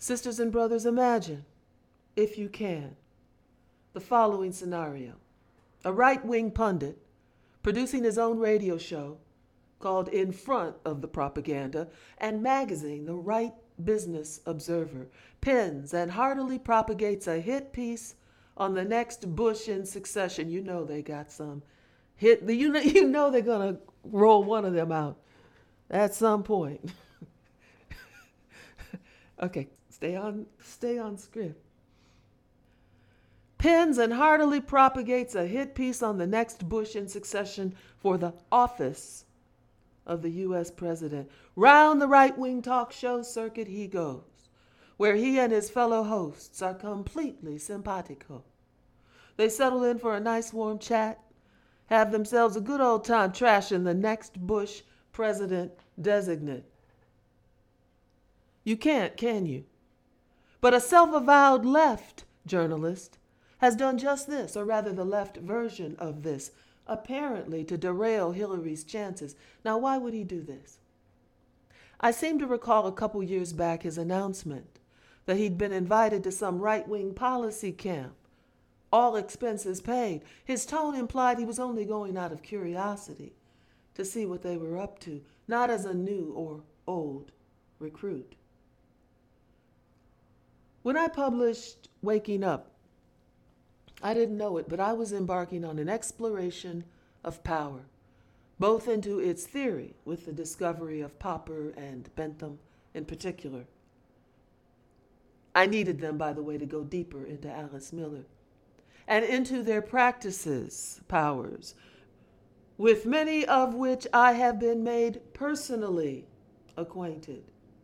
Sisters and brothers, imagine, if you can, the following scenario. A right-wing pundit producing his own radio show called In Front of the Propaganda and magazine, The Right Business Observer, pins and heartily propagates a hit piece on the next Bush in succession. You know they got some hit. You know they're going to roll one of them out at some point. Okay, stay on script. Pins and heartily propagates a hit piece on the next Bush in succession for the office of the U.S. president. Round the right-wing talk show circuit he goes, where he and his fellow hosts are completely simpatico. They settle in for a nice warm chat, have themselves a good old time trashing the next Bush president designate. You can't, can you? But a self-avowed left journalist has done just this, or rather the left version of this, apparently to derail Hillary's chances. Now, why would he do this? I seem to recall a couple years back his announcement that he'd been invited to some right-wing policy camp, all expenses paid. His tone implied he was only going out of curiosity to see what they were up to, not as a new or old recruit. When I published Waking Up, I didn't know it, but I was embarking on an exploration of power, both into its theory, with the discovery of Popper and Bentham in particular. I needed them, by the way, to go deeper into Alice Miller, and into their practices, powers, with many of which I have been made personally acquainted.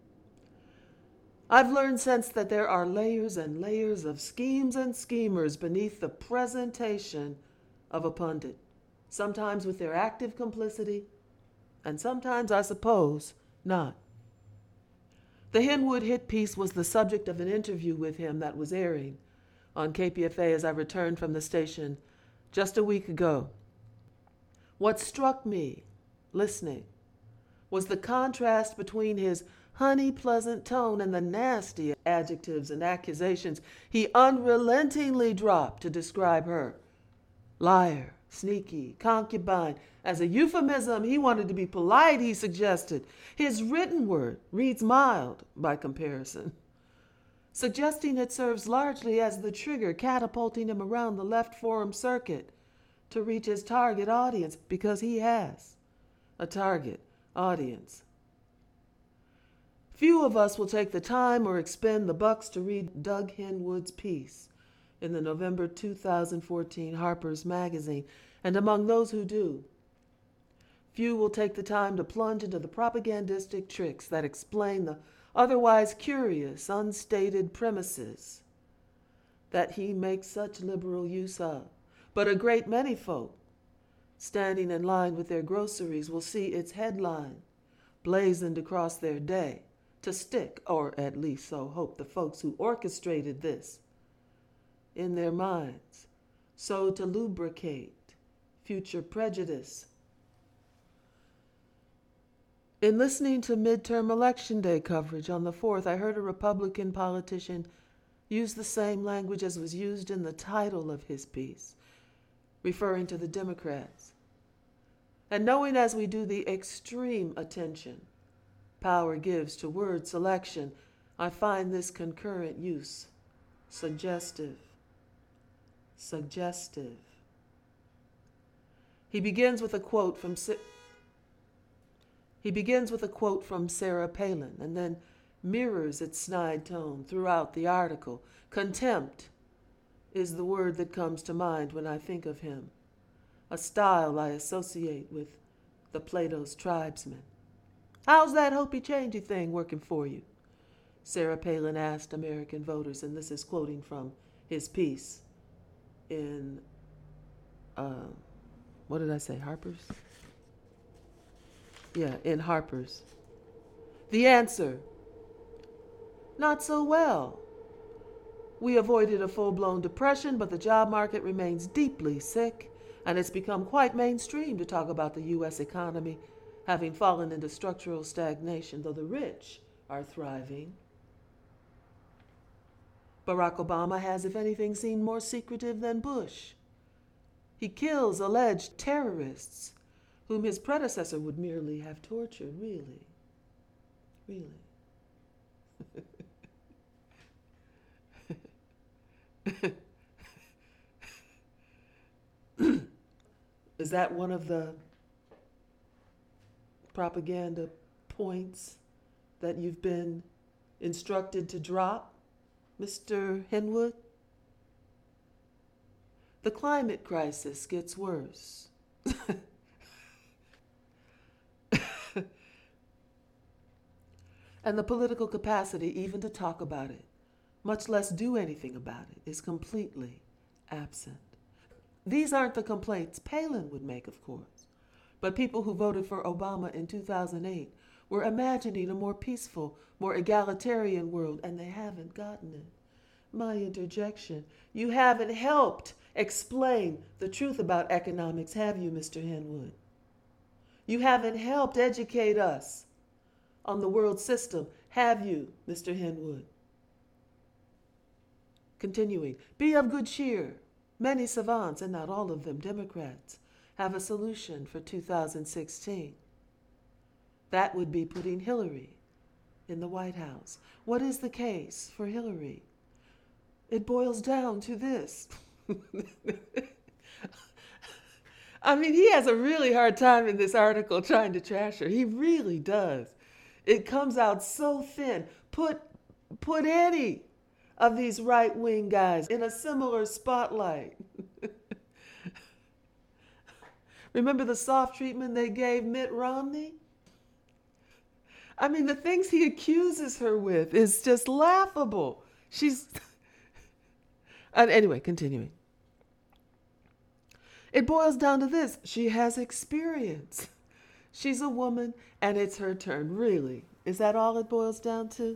I've learned since that there are layers and layers of schemes and schemers beneath the presentation of a pundit, sometimes with their active complicity, and sometimes, I suppose, not. The Henwood hit piece was the subject of an interview with him that was airing on KPFA as I returned from the station just a week ago. What struck me, listening, was the contrast between his honey pleasant tone and the nasty adjectives and accusations he unrelentingly dropped to describe her. Liar, sneaky, concubine. As a euphemism, he wanted to be polite, he suggested. His written word reads mild by comparison, suggesting it serves largely as the trigger catapulting him around the left forum circuit to reach his target audience, because he has a target audience. Few of us will take the time or expend the bucks to read Doug Henwood's piece in the November 2014 Harper's Magazine, and among those who do, few will take the time to plunge into the propagandistic tricks that explain the otherwise curious, unstated premises that he makes such liberal use of. But a great many folk, standing in line with their groceries, will see its headline blazoned across their day to stick, or at least so hope the folks who orchestrated this, in their minds, so to lubricate future prejudice. In listening to midterm election day coverage on the 4th, I heard a Republican politician use the same language as was used in the title of his piece, referring to the Democrats. And knowing as we do the extreme attention power gives to word selection, I find this concurrent use suggestive. Suggestive. He begins with a quote from Sarah Palin, and then mirrors its snide tone throughout the article. Contempt is the word that comes to mind when I think of him, a style I associate with the Plato's tribesmen. How's that hopey-changey thing working for you? Sarah Palin asked American voters, and this is quoting from his piece in, what did I say, Harper's? Yeah, in Harper's. The answer, not so well. We avoided a full-blown depression, but the job market remains deeply sick, and it's become quite mainstream to talk about the U.S. economy having fallen into structural stagnation, though the rich are thriving. Barack Obama has, if anything, seemed more secretive than Bush. He kills alleged terrorists whom his predecessor would merely have tortured, really. Really. Is that one of the propaganda points that you've been instructed to drop, Mr. Henwood? The climate crisis gets worse. And the political capacity even to talk about it, much less do anything about it, is completely absent. These aren't the complaints Palin would make, of course, but people who voted for Obama in 2008 were imagining a more peaceful, more egalitarian world, and they haven't gotten it. My interjection. You haven't helped explain the truth about economics, have you, Mr. Henwood? You haven't helped educate us on the world system, have you, Mr. Henwood? Continuing, be of good cheer. Many savants, and not all of them Democrats, have a solution for 2016. That would be putting Hillary in the White House. What is the case for Hillary? It boils down to this. I mean, he has a really hard time in this article trying to trash her. He really does. It comes out so thin. Put any of these right-wing guys in a similar spotlight. Remember the soft treatment they gave Mitt Romney? I mean, the things he accuses her with is just laughable. She's... And anyway, continuing. It boils down to this. She has experience. She's a woman, and it's her turn, really. Is that all it boils down to?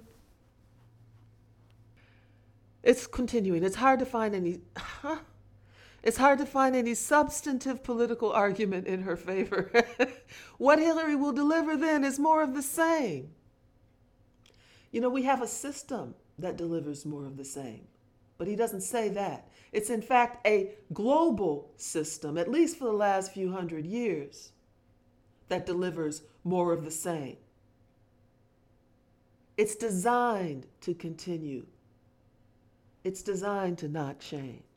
It's continuing. It's hard to find any substantive political argument in her favor. What Hillary will deliver then is more of the same. You know, we have a system that delivers more of the same. But he doesn't say that. It's in fact a global system, at least for the last few hundred years, that delivers more of the same. It's designed to continue. It's designed to not change.